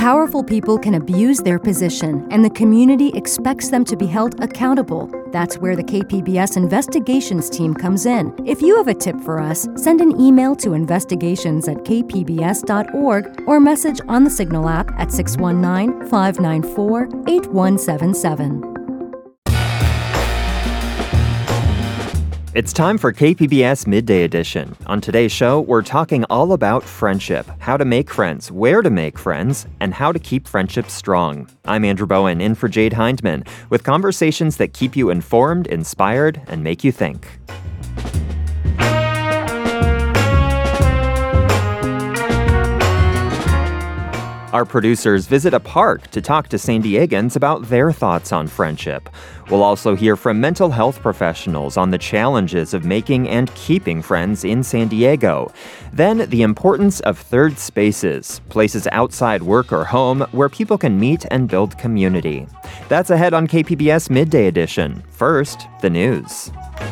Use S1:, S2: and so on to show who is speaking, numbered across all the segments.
S1: Powerful people can abuse their position, and the community expects them to be held accountable. That's where the KPBS investigations team comes in. If you have a tip for us, send an email to investigations@kpbs.org or message on the Signal app at 619-594-8177.
S2: It's time for KPBS Midday Edition. On today's show, we're talking all about friendship, how to make friends, where to make friends, and how to keep friendships strong. I'm Andrew Bowen, in for Jade Hindman, with conversations that keep you informed, inspired, and make you think. Our producers visit a park to talk to San Diegans about their thoughts on friendship. We'll also hear from mental health professionals on the challenges of making and keeping friends in San Diego. Then, the importance of third spaces, places outside work or home where people can meet and build community. That's ahead on KPBS Midday Edition. First, the news.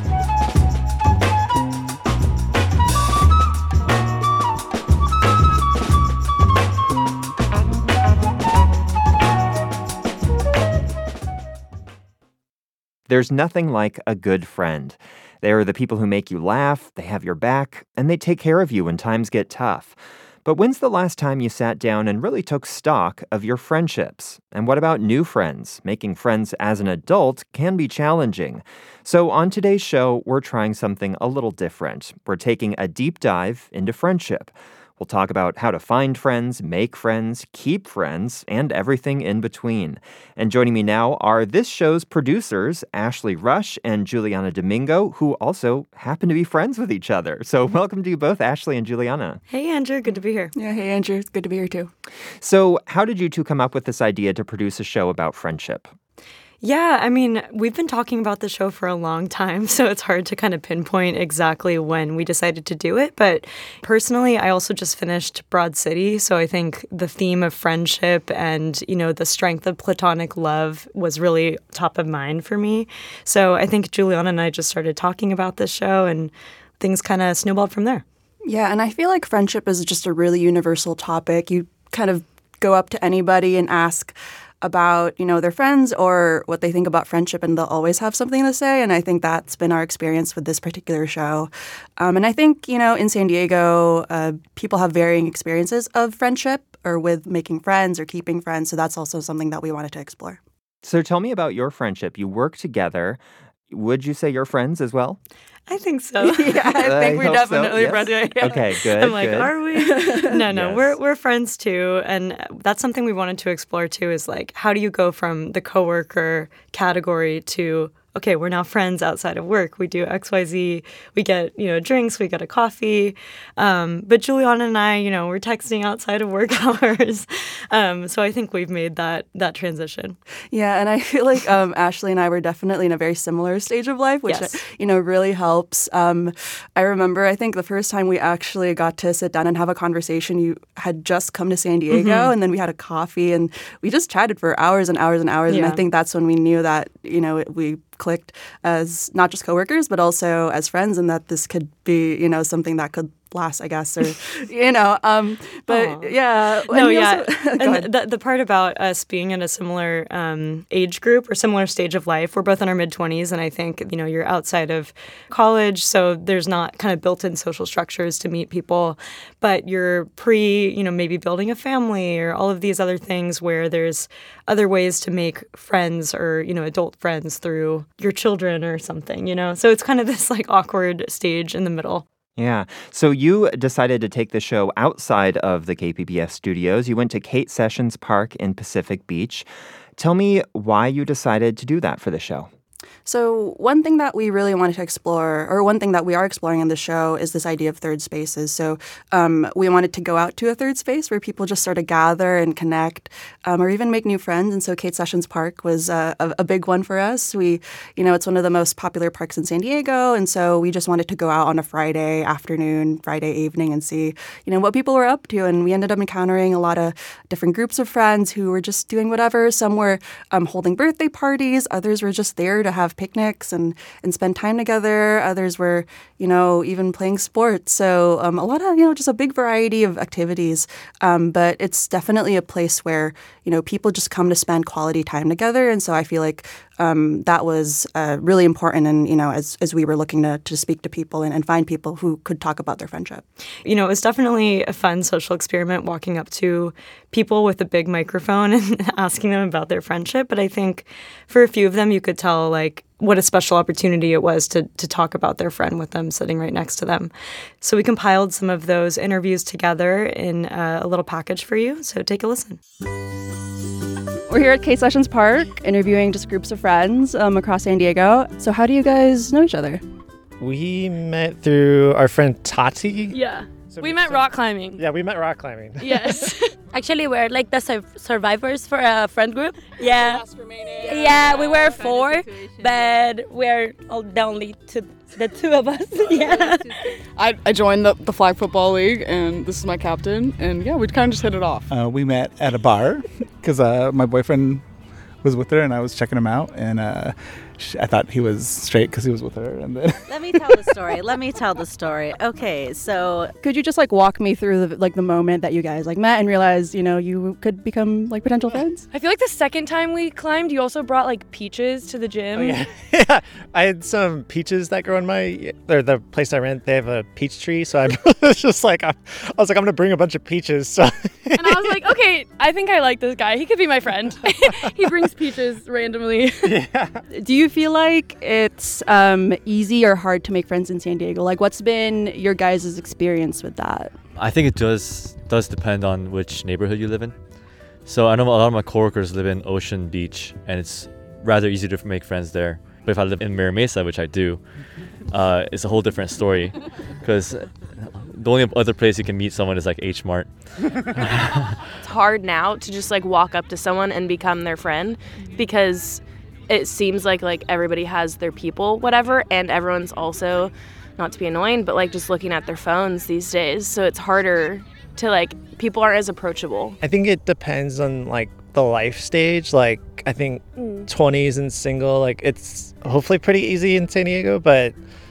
S2: There's nothing like a good friend. They are the people who make you laugh, they have your back, and they take care of you when times get tough. But when's the last time you sat down and really took stock of your friendships? And what about new friends? Making friends as an adult can be challenging. So on today's show, we're trying something a little different. We're taking a deep dive into friendship. We'll talk about how to find friends, make friends, keep friends, and everything in between. And joining me now are this show's producers, Ashley Rush and Juliana Domingo, who also happen to be friends with each other. So welcome to you both, Ashley and Juliana.
S3: Hey, Andrew. Good to be here.
S4: Yeah, hey, Andrew. It's good to be here, too.
S2: So how did you two come up with this idea to produce a show about friendship?
S3: Yeah, I mean, we've been talking about the show for a long time, so it's hard to kind of pinpoint exactly when we decided to do it. But personally, I also just finished Broad City, so I think the theme of friendship and, the strength of platonic love was really top of mind for me. So I think Juliana and I just started talking about this show, and things kind of snowballed from there.
S4: Yeah, and I feel like friendship is just a really universal topic. You kind of go up to anybody and ask about, their friends or what they think about friendship, and they'll always have something to say. And I think that's been our experience with this particular show. And I think, in San Diego, people have varying experiences of friendship or with making friends or keeping friends. So that's also something that we wanted to explore.
S2: So tell me about your friendship. You work together. Would you say you're friends as well?
S3: I think so.
S4: Yeah, I think we're definitely
S2: so.
S4: friends.
S2: Yes.
S4: Yeah.
S2: Okay, good.
S3: I'm like,
S2: good.
S3: Are we? No,
S2: Yes.
S3: we're friends too. And that's something we wanted to explore too, is like, how do you go from the coworker category to, okay, we're now friends outside of work. We do XYZ. We get, drinks. We get a coffee. But Juliana and I, we're texting outside of work hours. So I think we've made that transition.
S4: Yeah, and I feel like Ashley and I were definitely in a very similar stage of life, which,
S3: Yes.
S4: Really helps. I remember, I think the first time we actually got to sit down and have a conversation, you had just come to San Diego, and then we had a coffee, and we just chatted for hours and hours and hours.
S3: Yeah.
S4: And I think that's when we knew that, we clicked as not just coworkers, but also as friends, and that this could be, something that could last, I guess, or, but
S3: Aww.
S4: yeah.
S3: No,
S4: and
S3: yeah.
S4: Go ahead.
S3: And the part about us being in a similar age group or similar stage of life, we're both in our mid-20s, and I think, you're outside of college, so there's not kind of built-in social structures to meet people, but you're maybe building a family or all of these other things where there's other ways to make friends or, adult friends through your children or something, So it's kind of this like awkward stage in the middle.
S2: Yeah. So you decided to take the show outside of the KPBS studios. You went to Kate Sessions Park in Pacific Beach. Tell me why you decided to do that for the show.
S4: So one thing that we really wanted to explore, or one thing that we are exploring in the show, is this idea of third spaces. So we wanted to go out to a third space where people just sort of gather and connect, or even make new friends. And so Kate Sessions Park was a big one for us. It's one of the most popular parks in San Diego, and so we just wanted to go out on a Friday afternoon, Friday evening, and see, what people were up to. And we ended up encountering a lot of different groups of friends who were just doing whatever. Some were holding birthday parties. Others were just there to have picnics and spend time together. Others were, even playing sports. So a lot of, just a big variety of activities. But it's definitely a place where, people just come to spend quality time together. And so I feel like that was really important. And, as we were looking to speak to people and find people who could talk about their friendship.
S3: It was definitely a fun social experiment walking up to people with a big microphone and asking them about their friendship. But I think for a few of them, you could tell what a special opportunity it was to talk about their friend with them sitting right next to them. So we compiled some of those interviews together in a little package for you. So take a listen.
S4: We're here at K Sessions Park interviewing just groups of friends across San Diego. So how do you guys know each other?
S5: We met through our friend Tati.
S6: Yeah. We met rock climbing.
S5: Yeah, we met rock climbing.
S6: Yes.
S7: Actually, we're like the survivors for a friend group. Yeah. Yeah, we were 4, but we're the only the two of us. Yeah.
S8: I joined the flag football league, and this is my captain. And yeah, we kind of just hit it off.
S9: We met at a bar because my boyfriend was with her, and I was checking him out, and I thought he was straight because he was with her. And then
S10: Let me tell the story. Okay, so
S4: could you just walk me through the moment that you guys met and realized you could become potential friends?
S6: I feel like the second time we climbed, you also brought peaches to the gym.
S5: Oh, yeah. Yeah, I had some peaches that grow in the place I rent. They have a peach tree, so I was just I'm gonna bring a bunch of peaches. So.
S6: And I was like, okay, I think I like this guy. He could be my friend. He brings peaches randomly.
S5: Yeah.
S4: Do you feel like it's easy or hard to make friends in San Diego? What's been your guys' experience with that?
S11: I think it does depend on which neighborhood you live in. So I know a lot of my coworkers live in Ocean Beach, and it's rather easy to make friends there. But if I live in Mira Mesa, which I do, it's a whole different story, because the only other place you can meet someone is H Mart.
S12: It's hard now to just walk up to someone and become their friend, because it seems like everybody has their people, whatever, and everyone's also, not to be annoying, but just looking at their phones these days. So it's harder to people aren't as approachable.
S5: I think it depends on the life stage. I think 20s and single, it's hopefully pretty easy in San Diego, but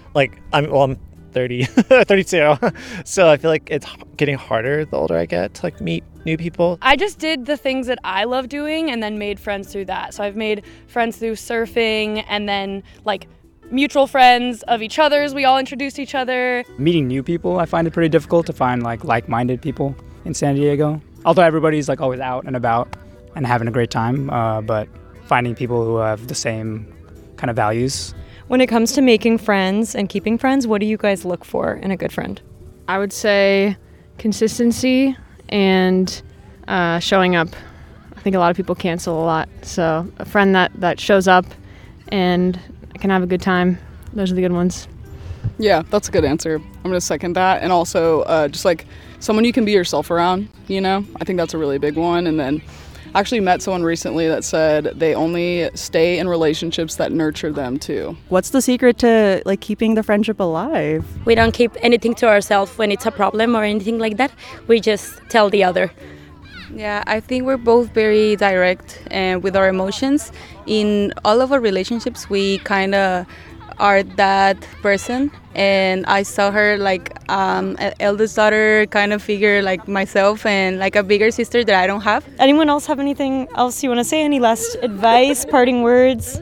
S5: I'm 30, 32. So I feel like it's getting harder the older I get to meet new people.
S6: I just did the things that I love doing and then made friends through that. So I've made friends through surfing, and then mutual friends of each other's. We all introduced each other.
S13: Meeting new people, I find it pretty difficult to find like-minded people in San Diego. Although everybody's always out and about and having a great time, but finding people who have the same kind of values.
S3: When it comes to making friends and keeping friends, what do you guys look for in a good friend?
S6: I would say consistency and showing up. I think a lot of people cancel a lot. So a friend that shows up and can have a good time, those are the good ones.
S8: Yeah, that's a good answer. I'm going to second that. And also just someone you can be yourself around, I think that's a really big one. And then I actually met someone recently that said they only stay in relationships that nurture them too.
S4: What's the secret to keeping the friendship alive?
S7: We don't keep anything to ourselves when it's a problem or anything like that. We just tell the other.
S14: Yeah, I think we're both very direct with our emotions. In all of our relationships, we kind of are that person. And I saw her an eldest daughter kind of figure myself, and a bigger sister that I don't have.
S3: Anyone else have anything else you want to say? Any last advice, parting words?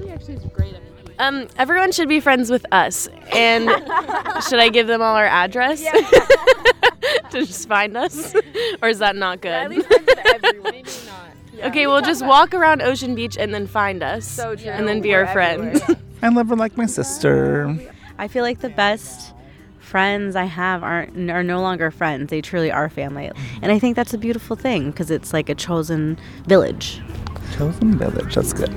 S12: Everyone should be friends with us. And should I give them all our address? Yeah. To just find us? Or is that not good?
S14: Maybe everyone. Maybe not. Yeah.
S12: Okay, we'll just walk around Ocean Beach and then find us.
S14: So true.
S12: And then be our friends.
S9: I love her like my sister.
S10: I feel like the best friends I have are no longer friends. They truly are family. And I think that's a beautiful thing, because it's a chosen village.
S9: Chosen village, that's good.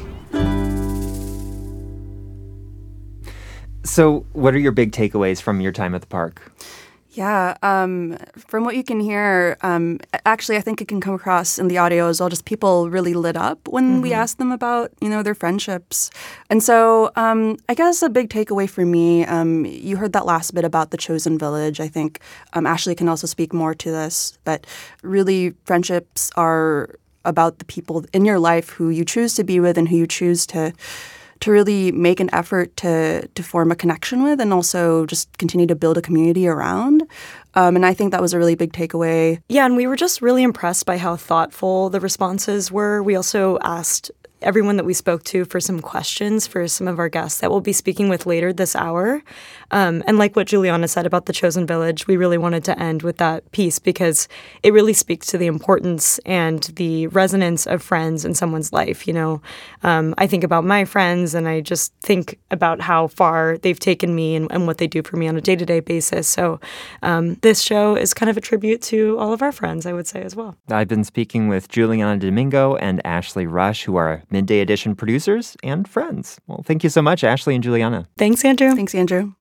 S2: So what are your big takeaways from your time at the park?
S4: Yeah, from what you can hear, actually, I think it can come across in the audio as well. Just people really lit up when we asked them about, their friendships. And so I guess a big takeaway for me, you heard that last bit about the chosen village. I think Ashley can also speak more to this, but really friendships are about the people in your life who you choose to be with and who you choose to really make an effort to form a connection with, and also just continue to build a community around. And I think that was a really big takeaway.
S3: Yeah, and we were just really impressed by how thoughtful the responses were. We also asked everyone that we spoke to for some questions for some of our guests that we'll be speaking with later this hour. And like what Juliana said about the Chosen Village, we really wanted to end with that piece because it really speaks to the importance and the resonance of friends in someone's life. You know, I think about my friends and I just think about how far they've taken me and what they do for me on a day-to-day basis. So this show is kind of a tribute to all of our friends, I would say, as well.
S2: I've been speaking with Juliana Domingo and Ashley Rush, who are Midday Edition producers and friends. Well, thank you so much, Ashley and Juliana.
S3: Thanks, Andrew.
S4: Thanks, Andrew.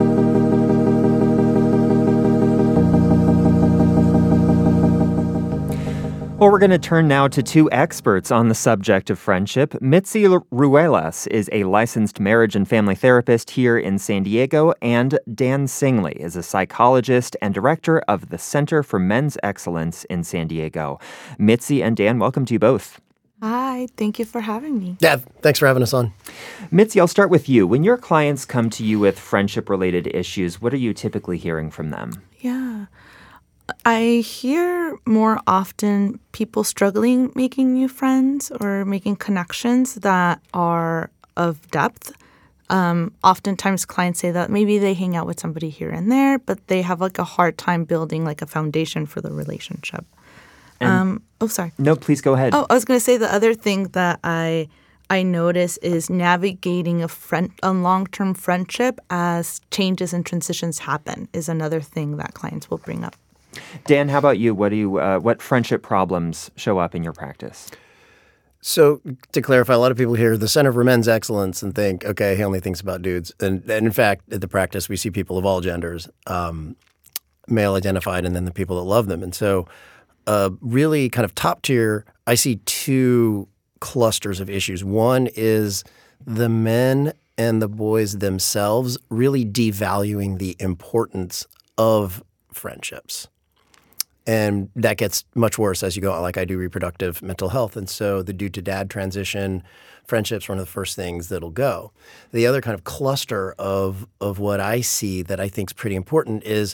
S2: Well, we're going to turn now to two experts on the subject of friendship. Mitzi Ruelas is a licensed marriage and family therapist here in San Diego, and Dan Singley is a psychologist and director of the Center for Men's Excellence in San Diego. Mitzi and Dan, welcome to you both.
S15: Hi, thank you for having me.
S16: Yeah, thanks for having us on.
S2: Mitzi, I'll start with you. When your clients come to you with friendship-related issues, what are you typically hearing from them?
S15: Yeah. I hear more often people struggling making new friends or making connections that are of depth. Oftentimes clients say that maybe they hang out with somebody here and there, but they have like a hard time building like a foundation for the relationship. Sorry.
S2: No, please go ahead.
S15: Oh, I was going to say the other thing that I notice is navigating a long-term friendship as changes and transitions happen is another thing that clients will bring up.
S2: Dan, how about you? What friendship problems show up in your practice?
S16: So to clarify, a lot of people hear the Center for Men's Excellence and think, okay, he only thinks about dudes. And in fact, at the practice, we see people of all genders, male identified, and then the people that love them. And so really kind of top tier, I see two clusters of issues. One is the men and the boys themselves really devaluing the importance of friendships. And that gets much worse as you go, like I do reproductive mental health. And so the dude to dad transition, friendships are one of the first things that'll go. The other kind of cluster of what I see that I think is pretty important is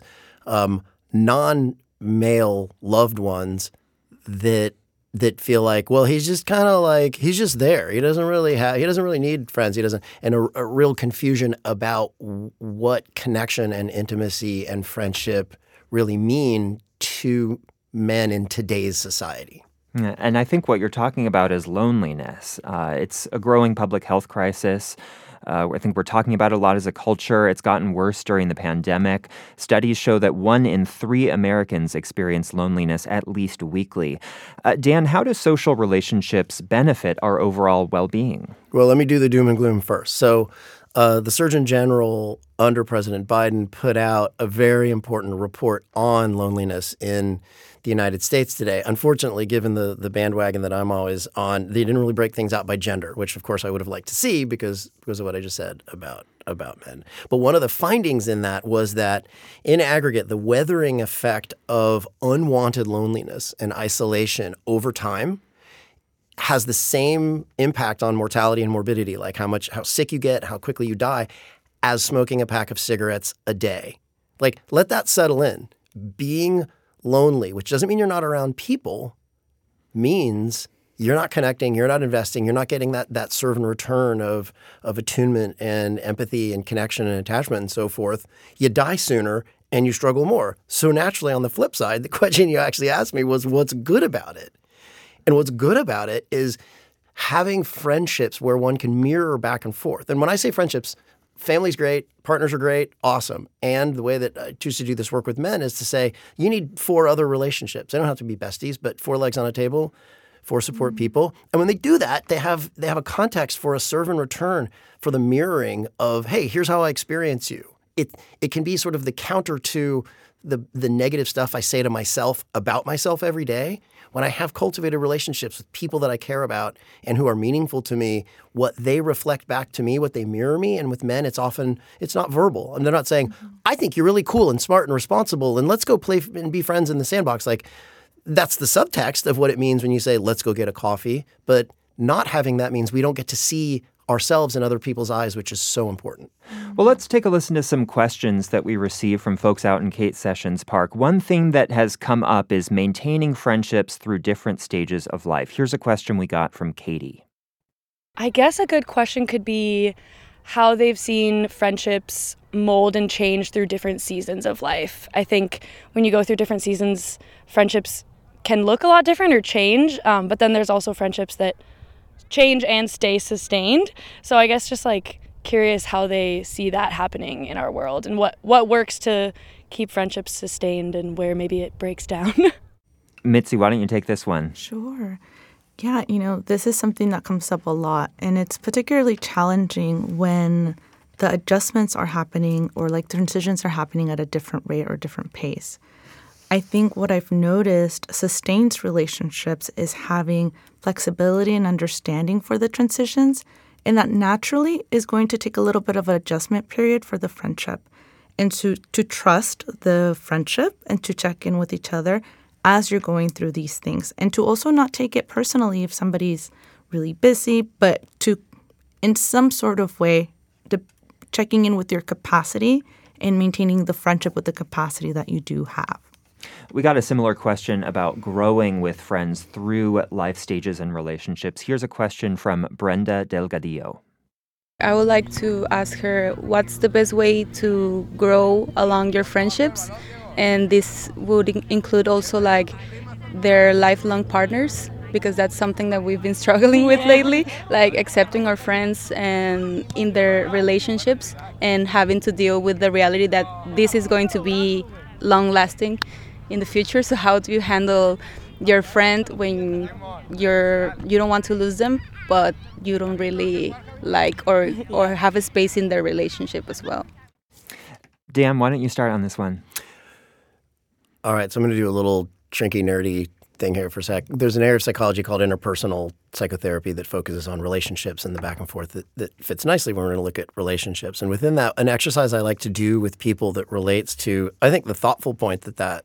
S16: non-male loved ones that feel like, well, he's just kind of like, he's just there. He doesn't really need friends. And a real confusion about what connection and intimacy and friendship really mean to men in today's society.
S2: Yeah, and I think what you're talking about is loneliness. It's a growing public health crisis. I think we're talking about it a lot as a culture. It's gotten worse during the pandemic. Studies show that 1 in 3 Americans experience loneliness at least weekly. Dan, how do social relationships benefit our overall well-being?
S16: Well, let me do the doom and gloom first. So the Surgeon General under President Biden put out a very important report on loneliness in the United States today. Unfortunately, given the bandwagon that I'm always on, they didn't really break things out by gender, which of course I would have liked to see because of what I just said about men. But one of the findings in that was that in aggregate, the weathering effect of unwanted loneliness and isolation over time has the same impact on mortality and morbidity, like how sick you get, how quickly you die, as smoking a pack of cigarettes a day. Like, let that settle in. Being lonely, which doesn't mean you're not around people, means you're not connecting, you're not investing, you're not getting that serve and return of attunement and empathy and connection and attachment and so forth. You die sooner and you struggle more. So naturally, on the flip side, the question you actually asked me was, what's good about it? And what's good about it is having friendships where one can mirror back and forth. And when I say friendships, family's great, partners are great, awesome. And the way that I choose to do this work with men is to say, you need 4 other relationships. They don't have to be besties, but 4 legs on a table, 4 support people. And when they do that, they have a context for a serve and return for the mirroring of, hey, here's how I experience you. It can be sort of the counter to the negative stuff I say to myself about myself every day. When I have cultivated relationships with people that I care about and who are meaningful to me, what they reflect back to me, what they mirror me, and with men, it's not verbal. And they're not saying, I think you're really cool and smart and responsible, and let's go play and be friends in the sandbox. Like, that's the subtext of what it means when you say, let's go get a coffee. But not having that means we don't get to see ourselves in other people's eyes, which is so important.
S2: Well, let's take a listen to some questions that we received from folks out in Kate Sessions Park. One thing that has come up is maintaining friendships through different stages of life. Here's a question we got from Katie.
S17: I guess a good question could be how they've seen friendships mold and change through different seasons of life. I think when you go through different seasons, friendships can look a lot different or change, but then there's also friendships that change and stay sustained. So I guess just like curious how they see that happening in our world and what works to keep friendships sustained and where maybe it breaks down.
S2: Mitzi, why don't you take this one?
S15: Sure. Yeah, this is something that comes up a lot, and it's particularly challenging when the adjustments are happening or like transitions are happening at a different rate or different pace. I think what I've noticed sustains relationships is having flexibility and understanding for the transitions, and that naturally is going to take a little bit of an adjustment period for the friendship. And to trust the friendship and to check in with each other as you're going through these things. And to also not take it personally if somebody's really busy, but to, in some sort of way, checking in with your capacity and maintaining the friendship with the capacity that you do have.
S2: We got a similar question about growing with friends through life stages and relationships. Here's a question from Brenda Delgadillo.
S14: I would like to ask her what's the best way to grow along your friendships, and this would include also like their lifelong partners, because that's something that we've been struggling with lately, like accepting our friends and in their relationships and having to deal with the reality that this is going to be long lasting in the future. So how do you handle your friend when you don't want to lose them, but you don't really like or have a space in their relationship as well?
S2: Dan, why don't you start on this one?
S16: All right, so I'm going to do a little trinky, nerdy thing here for a sec. There's an area of psychology called interpersonal psychotherapy that focuses on relationships and the back and forth that fits nicely when we're going to look at relationships. And within that, an exercise I like to do with people that relates to, I think, the thoughtful point that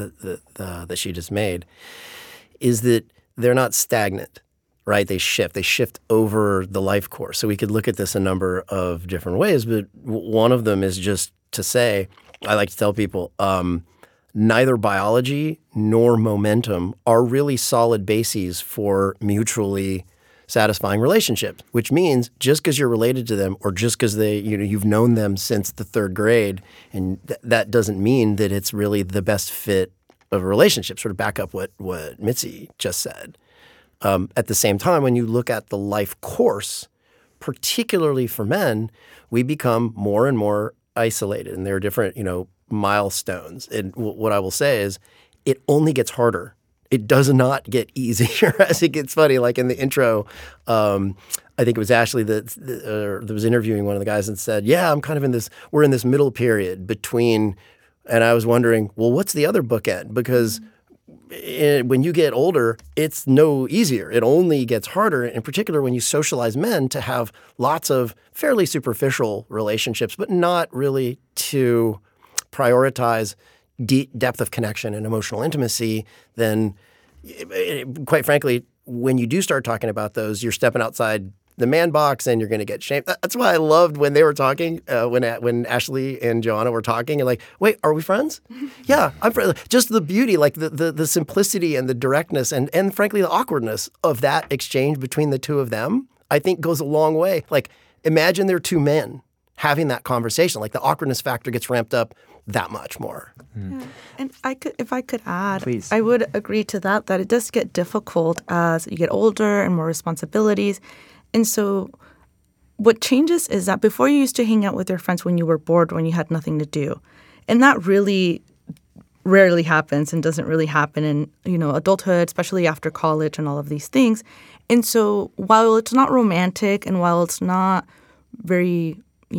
S16: she just made is that they're not stagnant, right? They shift over the life course. So we could look at this a number of different ways, but one of them is just to say, I like to tell people, neither biology nor momentum are really solid bases for mutually satisfying relationships, which means just because you're related to them or just because you've known them since the third grade, and that doesn't mean that it's really the best fit of a relationship. Sort of back up what Mitzi just said. At the same time, when you look at the life course, particularly for men, we become more and more isolated, and there are different, milestones. And what I will say is it only gets harder. It does not get easier as it gets funny. Like in the intro, I think it was Ashley that was interviewing one of the guys and said, yeah, I'm kind of we're in this middle period between, and I was wondering, well, what's the other bookend? Because when you get older, it's no easier. It only gets harder, in particular when you socialize men to have lots of fairly superficial relationships, but not really to prioritize deep depth of connection and emotional intimacy. Then, quite frankly, when you do start talking about those, you're stepping outside the man box and you're going to get shamed. That's why I loved when they were talking, when Ashley and Joanna were talking, and like, wait, are we friends? Yeah, I'm friends. Just the beauty, like the simplicity and the directness and frankly the awkwardness of that exchange between the two of them, I think goes a long way. Like, imagine they're two men having that conversation. Like the awkwardness factor gets ramped up that much more.
S15: Yeah. And if I could add,
S2: please.
S15: I would agree to that it does get difficult as you get older and more responsibilities. And so what changes is that before you used to hang out with your friends when you were bored, when you had nothing to do. And that really rarely happens and doesn't really happen in, adulthood, especially after college and all of these things. And so while it's not romantic and while it's not very,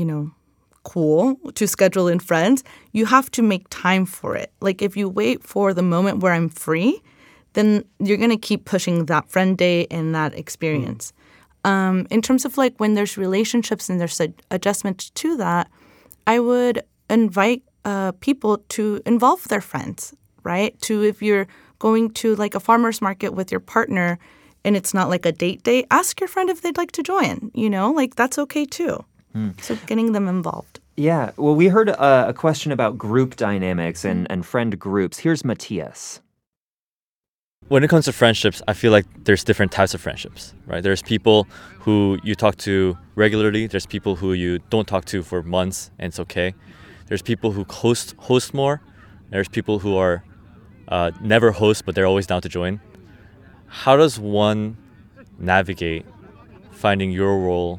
S15: cool to schedule in friends, you have to make time for it. Like if you wait for the moment where I'm free, then you're going to keep pushing that friend day and that experience. In terms of like when there's relationships and there's adjustment to that, I would invite people to involve their friends, right? If you're going to like a farmer's market with your partner, and it's not like a date, ask your friend if they'd like to join, like that's okay too. So getting them involved.
S2: Yeah. Well, we heard a question about group dynamics and friend groups. Here's Matthias.
S11: When it comes to friendships, I feel like there's different types of friendships, right? There's people who you talk to regularly. There's people who you don't talk to for months, and it's okay. There's people who host more. There's people who are never host, but they're always down to join. How does one navigate finding your role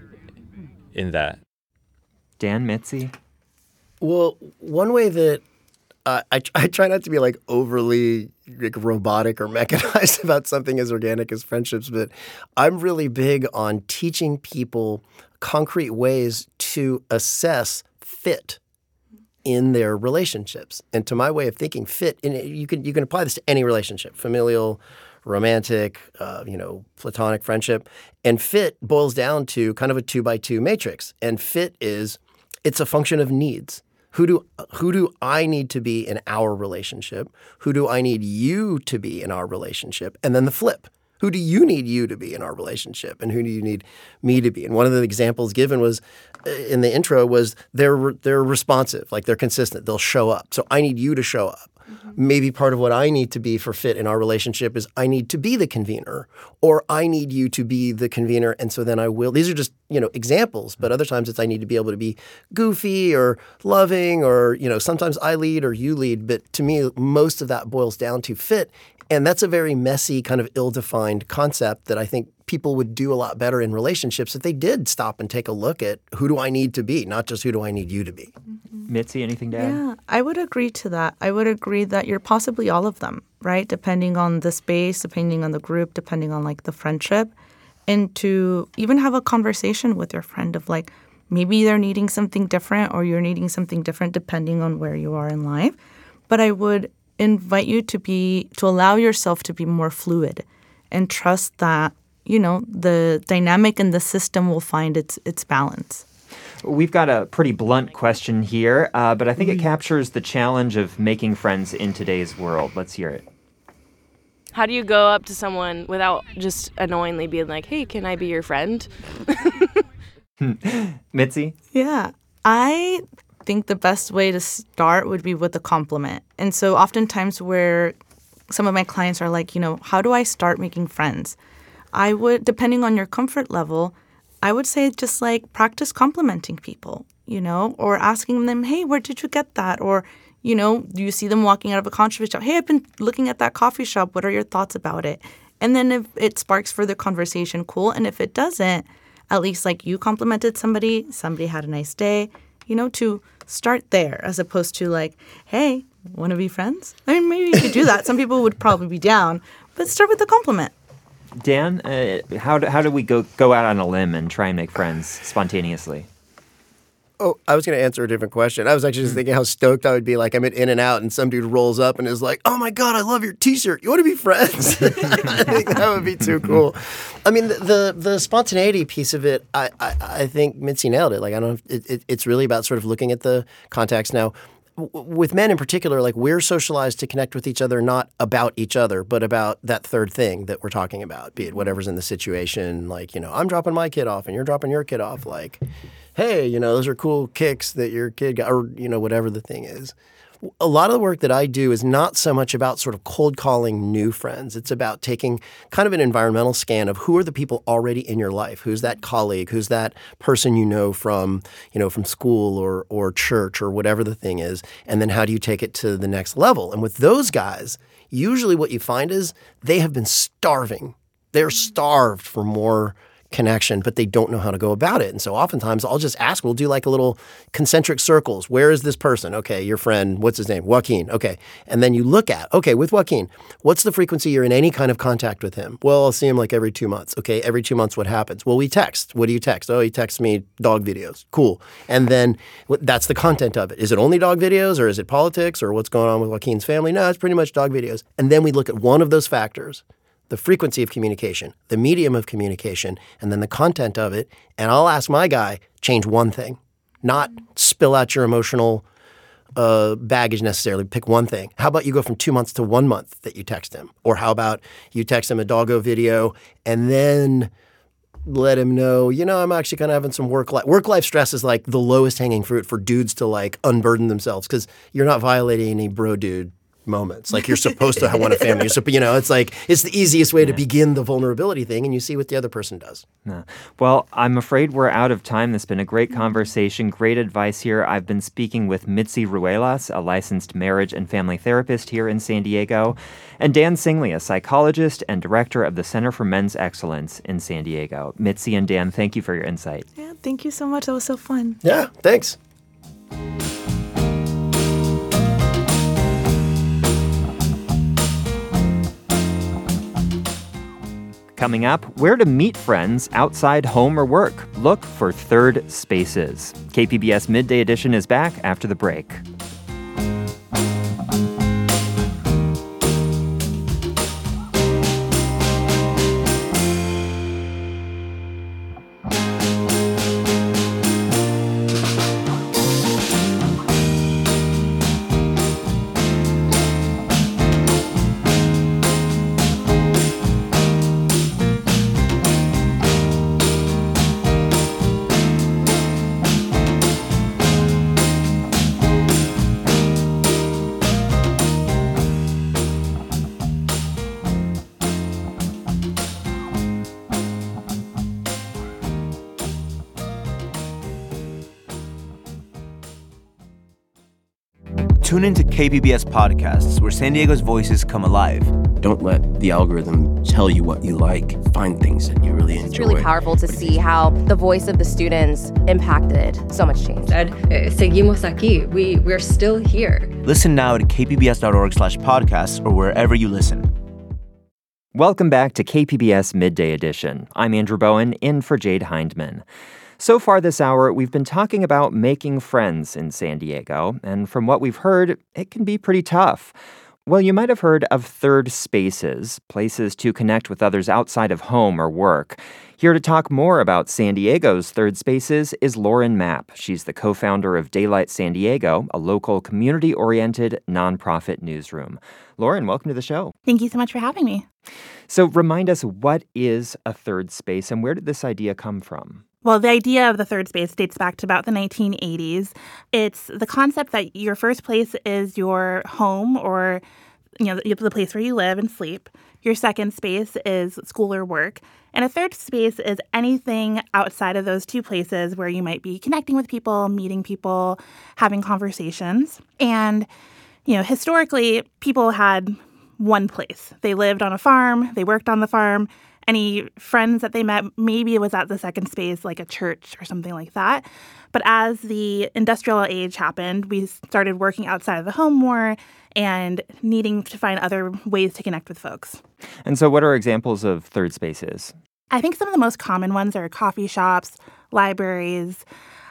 S11: in that?
S2: Dan, Mitzi?
S16: Well, one way that I try not to be like overly robotic or mechanized about something as organic as friendships, but I'm really big on teaching people concrete ways to assess fit in their relationships. And to my way of thinking, fit, and you can apply this to any relationship, familial, romantic, platonic friendship. And fit boils down to kind of a 2x2 matrix. And fit it's a function of needs. Who do I need to be in our relationship? Who do I need you to be in our relationship? And then the flip. Who do you need you to be in our relationship? And who do you need me to be? And one of the examples given was in the intro was they're responsive, like they're consistent. They'll show up. So I need you to show up. Maybe part of what I need to be for fit in our relationship is I need to be the convener, or I need you to be the convener, and so then I will. These are just, examples, but other times it's I need to be able to be goofy or loving, or, sometimes I lead or you lead. But to me, most of that boils down to fit. And that's a very messy, kind of ill-defined concept that I think people would do a lot better in relationships if they did stop and take a look at who do I need to be, not just who do I need you to be.
S2: Mitzi, anything to add?
S15: Yeah, I would agree to that. I would agree that you're possibly all of them, right? Depending on the space, depending on the group, depending on like the friendship. And to even have a conversation with your friend of like, maybe they're needing something different or you're needing something different depending on where you are in life. But I would invite you to allow yourself to be more fluid and trust that, the dynamic in the system will find its balance.
S2: We've got a pretty blunt question here, but I think it captures the challenge of making friends in today's world. Let's hear it.
S12: How do you go up to someone without just annoyingly being like, hey, can I be your friend?
S2: Mitzi?
S15: Yeah. I think the best way to start would be with a compliment. And so oftentimes where some of my clients are like, how do I start making friends? I would, depending on your comfort level, I would say just like practice complimenting people, or asking them, hey, where did you get that? Or, do you see them walking out of a coffee shop? Hey, I've been looking at that coffee shop. What are your thoughts about it? And then if it sparks further conversation, cool. And if it doesn't, at least like you complimented somebody had a nice day, to start there as opposed to like, hey, want to be friends? I mean, maybe you could do that. Some people would probably be down, but start with a compliment.
S2: Dan, how do we go out on a limb and try and make friends spontaneously?
S16: Oh, I was going to answer a different question. I was actually just thinking how stoked I would be. Like I'm at In-N-Out and some dude rolls up and is like, oh my God, I love your t-shirt. You want to be friends? I think that would be too cool. I mean, the spontaneity piece of it, I think Mitzi nailed it. Like, I don't know, it's really about sort of looking at the context. Now, with men in particular, like we're socialized to connect with each other, not about each other, but about that third thing that we're talking about, be it whatever's in the situation. Like, I'm dropping my kid off and you're dropping your kid off. Like, hey, those are cool kicks that your kid got, or, whatever the thing is. A lot of the work that I do is not so much about sort of cold calling new friends. It's about taking kind of an environmental scan of who are the people already in your life. Who's that colleague? Who's that person from school or church or whatever the thing is? And then how do you take it to the next level? And with those guys, usually what you find is they have been starving. They're starved for more connection, but they don't know how to go about it. And so oftentimes I'll just ask, we'll do like a little concentric circles. Where is this person? Okay, your friend, what's his name? Joaquin. Okay. And then you look at, okay, with Joaquin, what's the frequency you're in any kind of contact with him? Well, I'll see him like every 2 months. Okay, every 2 months, what happens? Well, we text. What do you text? Oh, he texts me dog videos. Cool. And then that's the content of it. Is it only dog videos or is it politics or what's going on with Joaquin's family? No, it's pretty much dog videos. And then we look at one of those factors, the frequency of communication, the medium of communication, and then the content of it. And I'll ask my guy, change one thing, not spill out your emotional baggage necessarily. Pick one thing. How about you go from 2 months to 1 month that you text him? Or how about you text him a doggo video and then let him know, I'm actually kind of having some work-life stress is like the lowest hanging fruit for dudes to like unburden themselves because you're not violating any bro dude moments. Like you're supposed to want a family. It's like it's the easiest way to begin the vulnerability thing, and you see what the other person does.
S2: Yeah. Well, I'm afraid we're out of time. This has been a great conversation, great advice here. I've been speaking with Mitzi Ruelas, a licensed marriage and family therapist here in San Diego, and Dan Singley, a psychologist and director of the Center for Men's Excellence in San Diego. Mitzi and Dan, thank you for your insight.
S15: Yeah, thank you so much. That was so fun.
S16: Yeah, thanks.
S2: Coming up, where to meet friends outside home or work. Look for Third Spaces. KPBS Midday Edition is back after the break.
S18: Tune into KPBS podcasts where San Diego's voices come alive.
S19: Don't let the algorithm tell you what you like. Find things that you really enjoy.
S20: It's really powerful to see how the voice of the students impacted so much change.
S21: Seguimos aquí. We're still here.
S18: Listen now at kpbs.org/podcasts or wherever you listen.
S2: Welcome back to KPBS Midday Edition. I'm Andrew Bowen, in for Jade Hindman. So far this hour, we've been talking about making friends in San Diego, and from what we've heard, it can be pretty tough. Well, you might have heard of Third Spaces, places to connect with others outside of home or work. Here to talk more about San Diego's Third Spaces is Lauren Mapp. She's the co-founder of Daylight San Diego, a local community-oriented nonprofit newsroom. Lauren, welcome to the show.
S22: Thank you so much for having me.
S2: So remind us, what is a third space and where did this idea come from?
S22: Well, the idea of the third space dates back to about the 1980s. It's the concept that your first place is your home or, the place where you live and sleep. Your second space is school or work. And a third space is anything outside of those two places where you might be connecting with people, meeting people, having conversations. And, historically, people had one place. They lived on a farm, they worked on the farm. Any friends that they met, maybe it was at the second space, like a church or something like that. But as the industrial age happened, we started working outside of the home more and needing to find other ways to connect with folks.
S2: And so what are examples of third spaces?
S22: I think some of the most common ones are coffee shops, libraries,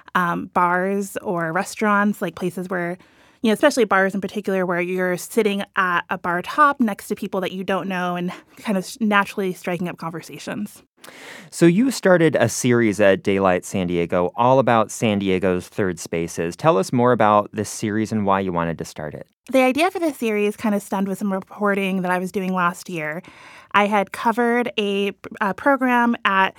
S22: bars or restaurants, like places where, especially bars in particular, where you're sitting at a bar top next to people that you don't know and kind of naturally striking up conversations.
S2: So you started a series at Daylight San Diego all about San Diego's third spaces. Tell us more about this series and why you wanted to start it.
S22: The idea for this series kind of stemmed with some reporting that I was doing last year. I had covered a program at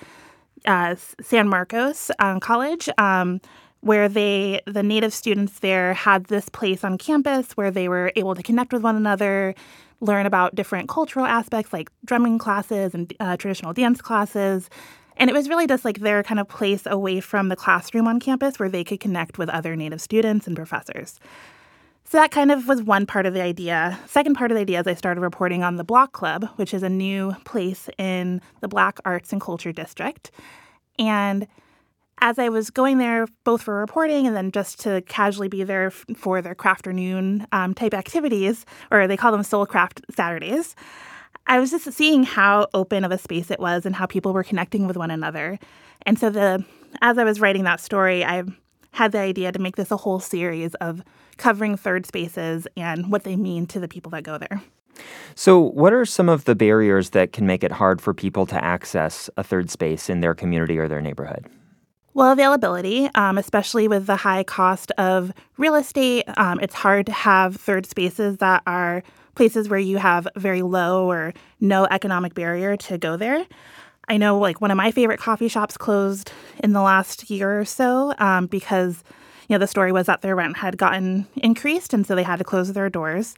S22: San Marcos College, where the native students there had this place on campus where they were able to connect with one another, learn about different cultural aspects like drumming classes and traditional dance classes. And it was really just like their kind of place away from the classroom on campus where they could connect with other native students and professors. So that kind of was one part of the idea. Second part of the idea is I started reporting on the Block Club, which is a new place in the Black Arts and Culture District. And as I was going there, both for reporting and then just to casually be there for their crafternoon type activities, or they call them Soul Craft Saturdays, I was just seeing how open of a space it was and how people were connecting with one another. And so as I was writing that story, I had the idea to make this a whole series of covering third spaces and what they mean to the people that go there.
S2: So what are some of the barriers that can make it hard for people to access a third space in their community or their neighborhood?
S22: Well, availability, especially with the high cost of real estate, it's hard to have third spaces that are places where you have very low or no economic barrier to go there. I know like one of my favorite coffee shops closed in the last year or so because, the story was that their rent had gotten increased and so they had to close their doors.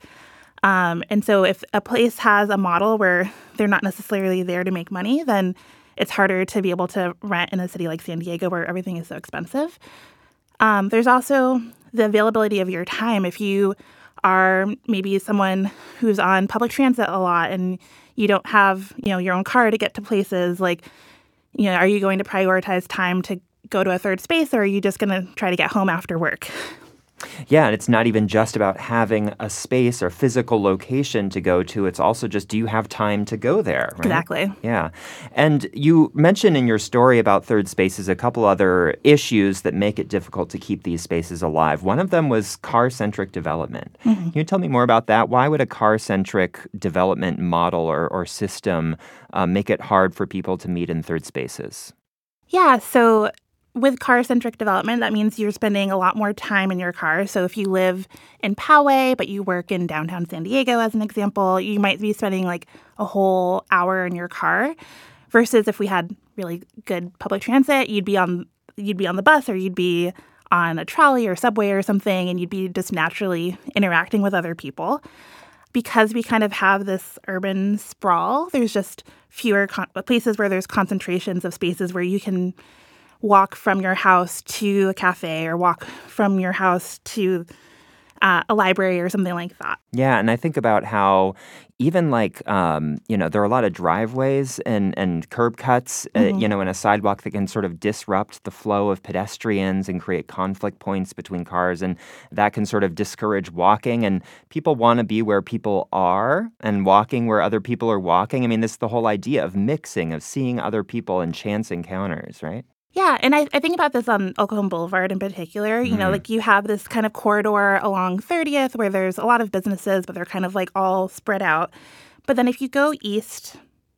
S22: And so if a place has a model where they're not necessarily there to make money, then it's harder to be able to rent in a city like San Diego where everything is so expensive. There's also the availability of your time. If you are maybe someone who's on public transit a lot and you don't have, your own car to get to places, like, are you going to prioritize time to go to a third space, or are you just going to try to get home after work?
S2: Yeah, and it's not even just about having a space or physical location to go to. It's also just, do you have time to go there? Right?
S22: Exactly.
S2: Yeah. And you mentioned in your story about third spaces a couple other issues that make it difficult to keep these spaces alive. One of them was car-centric development. Mm-hmm. Can you tell me more about that? Why would a car-centric development model or system make it hard for people to meet in third spaces?
S22: Yeah, so with car-centric development, that means you're spending a lot more time in your car. So if you live in Poway, but you work in downtown San Diego, as an example, you might be spending like a whole hour in your car. Versus if we had really good public transit, you'd be on the bus, or you'd be on a trolley or subway or something, and you'd be just naturally interacting with other people. Because we kind of have this urban sprawl, there's just fewer places where there's concentrations of spaces where you can walk from your house to a cafe or walk from your house to a library or something like that.
S2: Yeah, and I think about how even like, there are a lot of driveways and curb cuts,
S22: Mm-hmm.
S2: in a sidewalk that can sort of disrupt the flow of pedestrians and create conflict points between cars. And that can sort of discourage walking. And people want to be where people are and walking where other people are walking. I mean, this is the whole idea of mixing, of seeing other people in chance encounters, right?
S22: Yeah, and I think about this on El Cajon Boulevard in particular. Like you have this kind of corridor along 30th where there's a lot of businesses, but they're kind of like all spread out. But then if you go east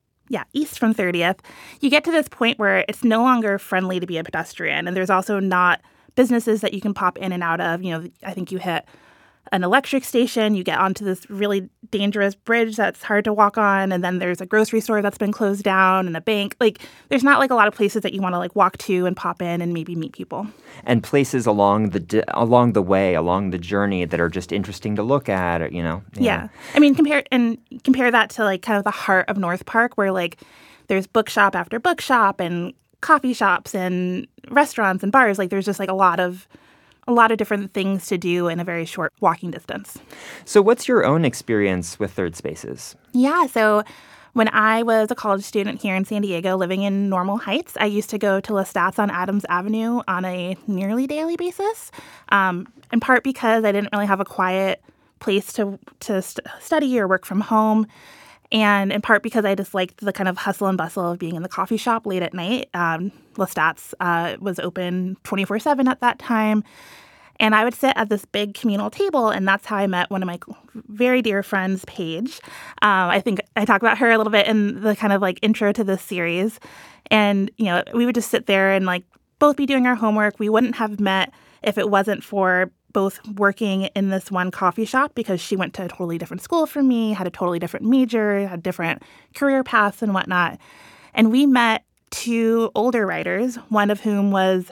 S22: from 30th, you get to this point where it's no longer friendly to be a pedestrian. And there's also not businesses that you can pop in and out of. I think you hit an electric station, you get onto this really dangerous bridge that's hard to walk on, and then there's a grocery store that's been closed down and a bank. Like, there's not like a lot of places that you want to like walk to and pop in and maybe meet people.
S2: And places along the way, along the journey that are just interesting to look at,
S22: Yeah. I mean, compare that to like kind of the heart of North Park, where like there's bookshop after bookshop and coffee shops and restaurants and bars. Like there's just like a lot of different things to do in a very short walking distance.
S2: So what's your own experience with third spaces?
S22: Yeah, so when I was a college student here in San Diego living in Normal Heights, I used to go to Lestat's on Adams Avenue on a nearly daily basis, in part because I didn't really have a quiet place to study or work from home, and in part because I just liked the kind of hustle and bustle of being in the coffee shop late at night. Lestat's was open 24/7 at that time. And I would sit at this big communal table, and that's how I met one of my very dear friends, Paige. I think I talk about her a little bit in the kind of like intro to this series. And, we would just sit there and like both be doing our homework. We wouldn't have met if it wasn't for both working in this one coffee shop, because she went to a totally different school from me, had a totally different major, had different career paths and whatnot. And we met two older writers, one of whom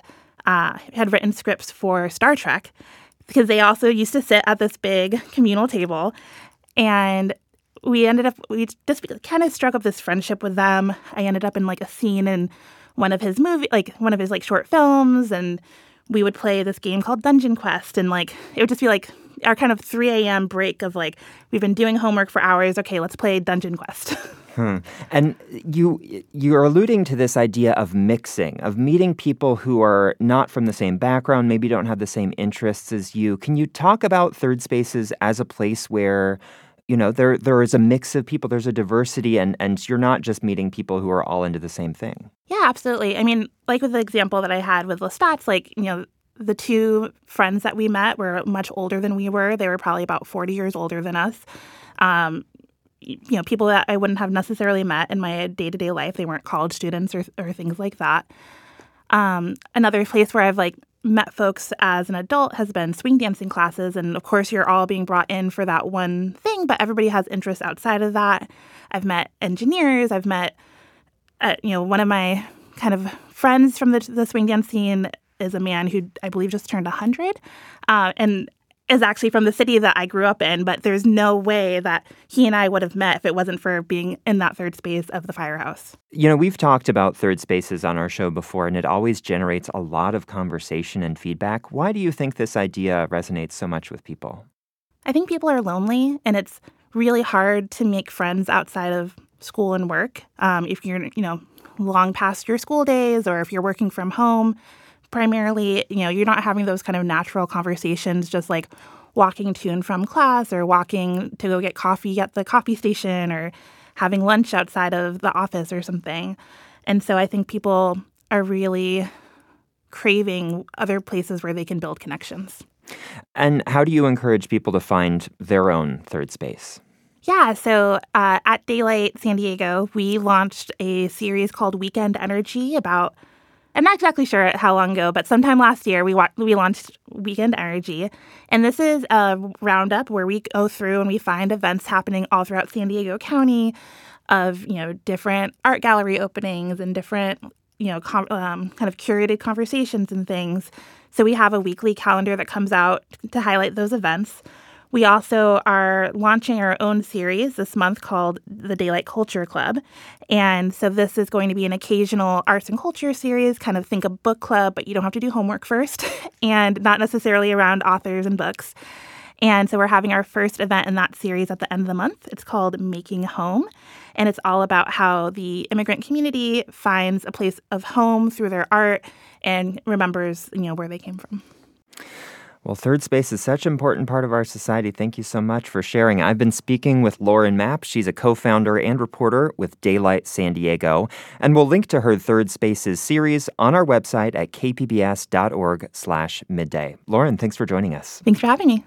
S22: had written scripts for Star Trek, because they also used to sit at this big communal table. And we just kind of struck up this friendship with them. I ended up in like a scene in one of his short films, and we would play this game called Dungeon Quest, and like it would just be like our kind of 3 a.m. break of like, we've been doing homework for hours. Okay, let's play Dungeon Quest.
S2: And you're alluding to this idea of mixing, of meeting people who are not from the same background, maybe don't have the same interests as you. Can you talk about third spaces as a place where, there is a mix of people, there's a diversity, and you're not just meeting people who are all into the same thing?
S22: Yeah, absolutely. I mean, like with the example that I had with Lestat's, like, the two friends that we met were much older than we were. They were probably about 40 years older than us. People that I wouldn't have necessarily met in my day-to-day life. They weren't college students or things like that. Another place where I've like met folks as an adult has been swing dancing classes. And of course, you're all being brought in for that one thing, but everybody has interests outside of that. I've met engineers. I've met, one of my kind of friends from the swing dance scene is a man who I believe just turned 100 and is actually from the city that I grew up in. But there's no way that he and I would have met if it wasn't for being in that third space of the Firehouse.
S2: We've talked about third spaces on our show before, and it always generates a lot of conversation and feedback. Why do you think this idea resonates so much with people?
S22: I think people are lonely, and it's really hard to make friends outside of school and work. If you're, long past your school days, or if you're working from home, primarily, you're not having those kind of natural conversations, just like walking to and from class or walking to go get coffee at the coffee station or having lunch outside of the office or something. And so I think people are really craving other places where they can build connections.
S2: And how do you encourage people to find their own third space?
S22: Yeah, so at Daylight San Diego, we launched a series called Weekend Energy about, I'm not exactly sure how long ago, but sometime last year we launched Weekend Energy. And this is a roundup where we go through and we find events happening all throughout San Diego County of, different art gallery openings and different, kind of curated conversations and things. So we have a weekly calendar that comes out to highlight those events. We also are launching our own series this month called the Daylight Culture Club. And so this is going to be an occasional arts and culture series, kind of think a book club, but you don't have to do homework first, and not necessarily around authors and books. And so we're having our first event in that series at the end of the month. It's called Making Home. And it's all about how the immigrant community finds a place of home through their art and remembers, where they came from.
S2: Well, third space is such an important part of our society. Thank you so much for sharing. I've been speaking with Lauren Mapp. She's a co-founder and reporter with Daylight San Diego. And we'll link to her Third Spaces series on our website at kpbs.org/midday. Lauren, thanks for joining us.
S22: Thanks for having me.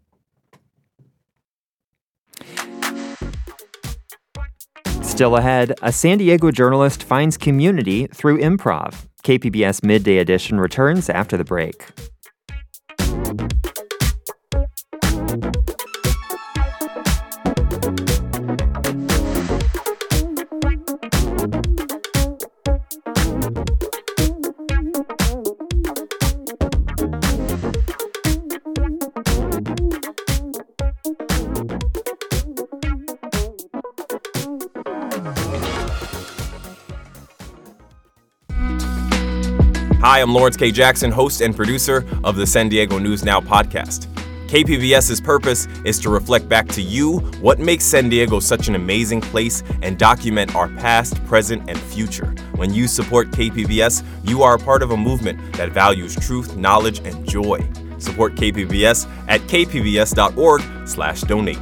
S2: Still ahead, a San Diego journalist finds community through improv. KPBS Midday Edition returns after the break.
S1: Hi, I'm Lawrence K. Jackson, host and producer of the San Diego News Now podcast. KPBS's purpose is to reflect back to you what makes San Diego such an amazing place and document our past, present, and future. When you support KPBS, you are a part of a movement that values truth, knowledge, and joy. Support KPBS at kpbs.org/donate.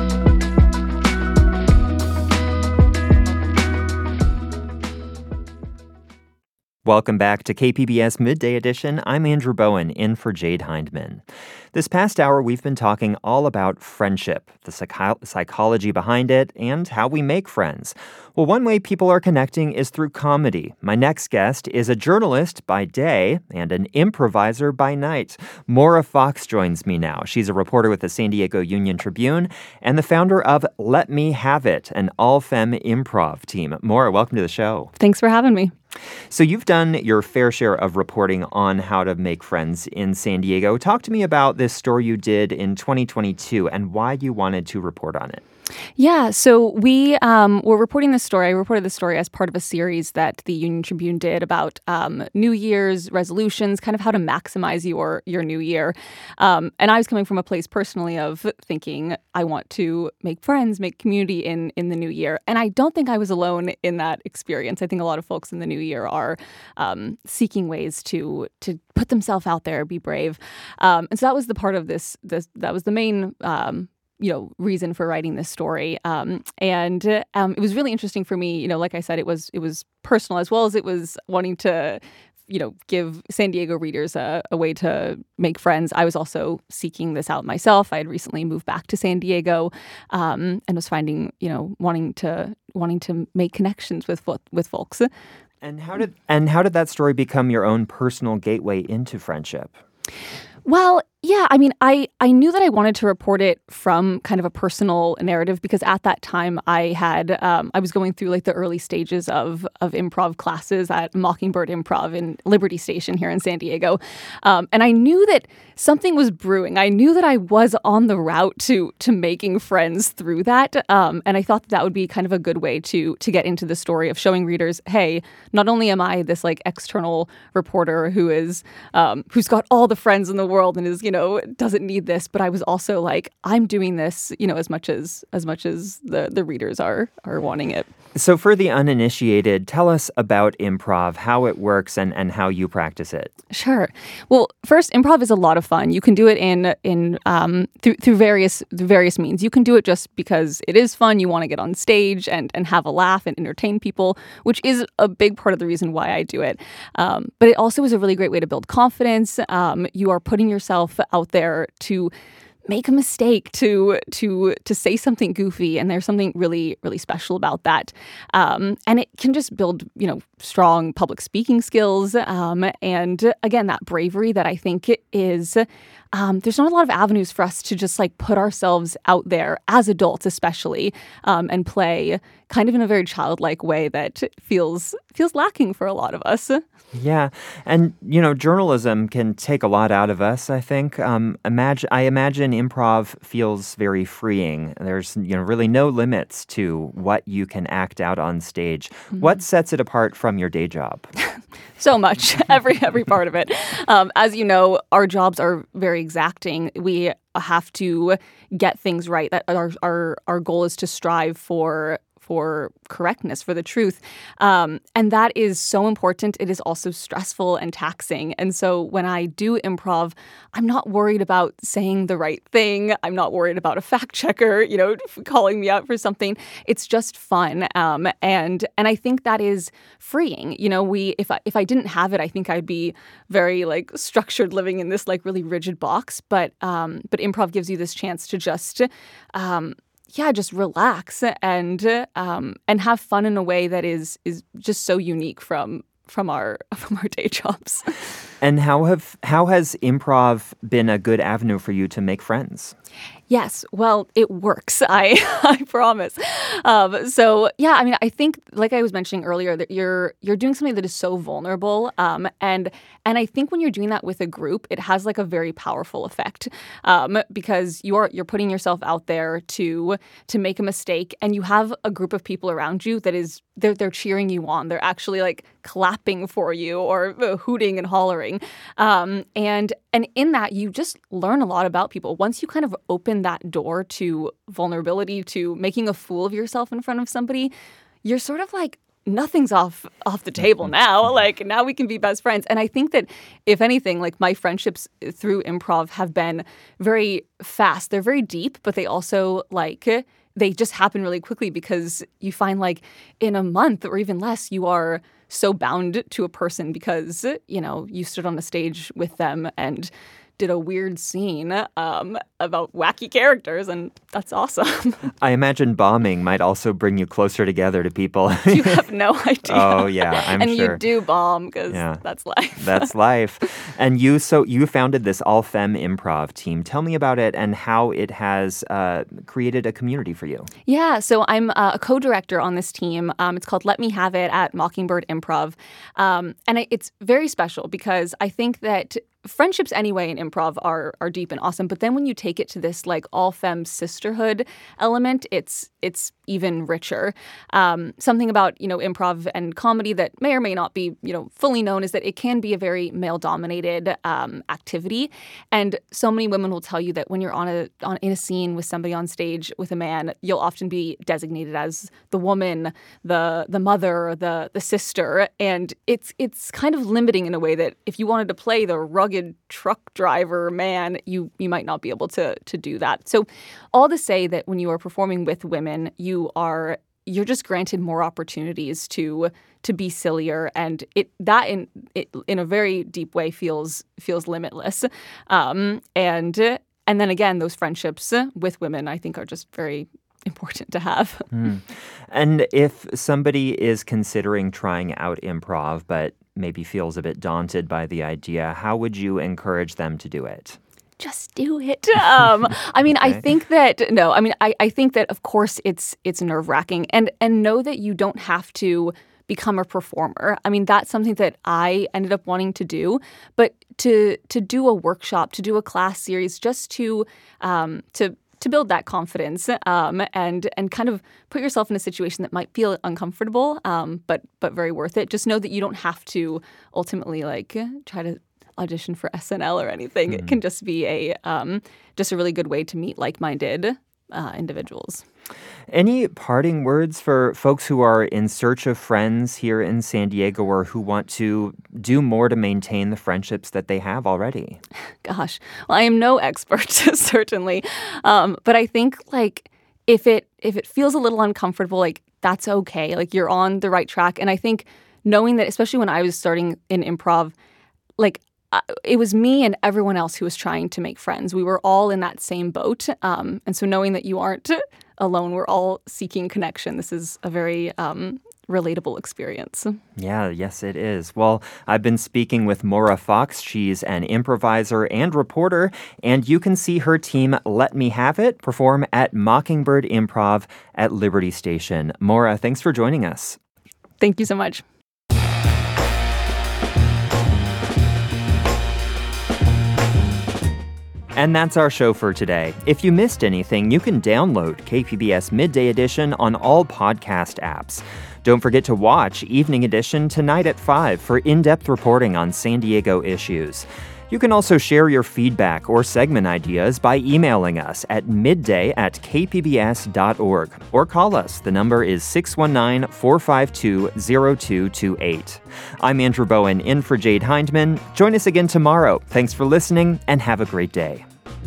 S2: Welcome back to KPBS Midday Edition. I'm Andrew Bowen, in for Jade Hindman. This past hour, we've been talking all about friendship, the psychology behind it, and how we make friends. Well, one way people are connecting is through comedy. My next guest is a journalist by day and an improviser by night. Maura Fox joins me now. She's a reporter with the San Diego Union Tribune and the founder of Let Me Have It, an all-femme improv team. Maura, welcome to the show.
S5: Thanks for having me.
S2: So you've done your fair share of reporting on how to make friends in San Diego. Talk to me about this story you did in 2022 and why you wanted to report on it.
S5: Yeah, so we were reporting this story. I reported this story as part of a series that the Union Tribune did about New Year's resolutions, kind of how to maximize your new year. And I was coming from a place personally of thinking, I want to make friends, make community in the new year. And I don't think I was alone in that experience. I think a lot of folks in the new year are seeking ways to put themselves out there, be brave. And so that was the part of this that was the main reason for writing this story. And it was really interesting for me. Like I said, it was personal as well as it was wanting to, give San Diego readers a way to make friends. I was also seeking this out myself. I had recently moved back to San Diego and was finding, wanting to make connections with folks.
S2: And how did that story become your own personal gateway into friendship?
S5: Well, yeah, I mean, I knew that I wanted to report it from kind of a personal narrative because at that time I was going through like the early stages of improv classes at Mockingbird Improv in Liberty Station here in San Diego. And I knew that something was brewing. I knew that I was on the route to making friends through that. And I thought that would be kind of a good way to get into the story of showing readers, hey, not only am I this like external reporter who is who's got all the friends in the world and is, doesn't need this, but I was also like, I'm doing this, as much as the readers are wanting it.
S2: So for the uninitiated, tell us about improv, how it works and how you practice it.
S5: Sure. Well, first, improv is a lot of fun. You can do it through various means. You can do it just because it is fun. You want to get on stage and have a laugh and entertain people, which is a big part of the reason why I do it. But it also is a really great way to build confidence. You are putting yourself out there to make a mistake, to say something goofy, and there's something really, really special about that. And it can just build, strong public speaking skills. And again, that bravery that I think is, there's not a lot of avenues for us to just like put ourselves out there as adults, especially, and play kind of in a very childlike way that feels lacking for a lot of us.
S2: Yeah. And, journalism can take a lot out of us, I think. I imagine improv feels very freeing. There's, really no limits to what you can act out on stage. Mm-hmm. What sets it apart from your day job?
S5: So much, every part of it. As you know, our jobs are very exacting. We have to get things right. That our goal is to strive for correctness, for the truth. And that is so important. It is also stressful and taxing. And so when I do improv, I'm not worried about saying the right thing. I'm not worried about a fact checker, calling me out for something. It's just fun. And I think that is freeing. If I didn't have it, I think I'd be very like structured, living in this like really rigid box. But improv gives you this chance to just just relax and have fun in a way that is just so unique from our day jobs.
S2: And how has improv been a good avenue for you to make friends?
S5: Yes, well, it works. I promise. I think, like I was mentioning earlier, that you're doing something that is so vulnerable, and I think when you're doing that with a group, it has like a very powerful effect, because you're putting yourself out there to make a mistake, and you have a group of people around you that is they're cheering you on. They're actually like clapping for you or hooting and hollering, and in that you just learn a lot about people. Once you kind of open that door to vulnerability, to making a fool of yourself in front of somebody, you're sort of like, nothing's off the table now. Like, now we can be best friends. And I think that, if anything, like my friendships through improv have been very fast. They're very deep, but they also they just happen really quickly because you find like in a month or even less, you are so bound to a person because, you stood on a stage with them and did a weird scene about wacky characters, and that's awesome.
S2: I imagine bombing might also bring you closer together to people.
S5: You have no idea.
S2: Oh, yeah, I'm
S5: and
S2: sure.
S5: And you do bomb because that's life.
S2: That's life. And you founded this all-femme improv team. Tell me about it and how it has created a community for you.
S5: Yeah, so I'm a co-director on this team. It's called Let Me Have It at Mockingbird Improv. And it's very special because I think that friendships anyway in improv are deep and awesome, but then when you take it to this like all-femme sisterhood element, it's even richer. Something about improv and comedy that may or may not be fully known is that it can be a very male-dominated activity, and so many women will tell you that when you're in a scene with somebody on stage with a man, you'll often be designated as the woman, the mother, the sister, and it's kind of limiting in a way that if you wanted to play the rugged truck driver man, you might not be able to do that. So all to say that when you are performing with women, you're just granted more opportunities to be sillier, and it in a very deep way feels limitless. And then again, those friendships with women I think are just very important to have.
S2: And if somebody is considering trying out improv, but maybe feels a bit daunted by the idea, how would you encourage them to do it?
S5: Just do it. I mean, I think that I think that of course it's nerve-wracking, and know that you don't have to become a performer. I mean, that's something that I ended up wanting to do, but to do a workshop, to do a class series, just to build that confidence and kind of put yourself in a situation that might feel uncomfortable, but very worth it. Just know that you don't have to ultimately try to audition for SNL or anything. It can just be a really good way to meet like-minded individuals.
S2: Any parting words for folks who are in search of friends here in San Diego or who want to do more to maintain the friendships that they have already?
S5: Gosh, well, I am no expert, certainly. But I think if it feels a little uncomfortable, that's okay. You're on the right track. And I think knowing that, especially when I was starting in improv, it was me and everyone else who was trying to make friends. We were all in that same boat. And so knowing that you aren't alone, we're all seeking connection. This is a very relatable experience.
S2: Yeah, yes, it is. Well, I've been speaking with Maura Fox. She's an improviser and reporter, and you can see her team Let Me Have It perform at Mockingbird Improv at Liberty Station. Maura, thanks for joining us.
S5: Thank you so much.
S2: And that's our show for today. If you missed anything, you can download KPBS Midday Edition on all podcast apps. Don't forget to watch Evening Edition tonight at 5 for in-depth reporting on San Diego issues. You can also share your feedback or segment ideas by emailing us at midday@kpbs.org or call us. The number is 619-452-0228. I'm Andrew Bowen in for Jade Hindman. Join us again tomorrow. Thanks for listening and have a great day.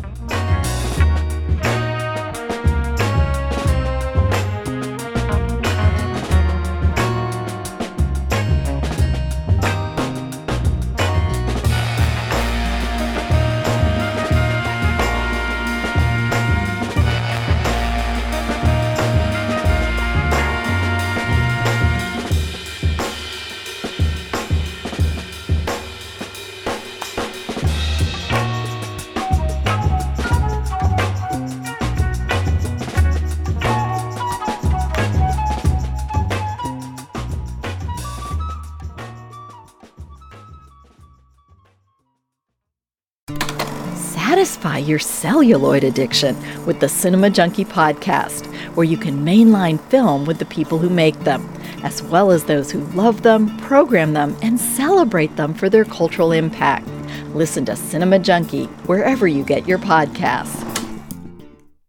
S6: Satisfy your celluloid addiction with the Cinema Junkie podcast, where you can mainline film with the people who make them, as well as those who love them, program them, and celebrate them for their cultural impact. Listen to Cinema Junkie wherever you get your podcasts.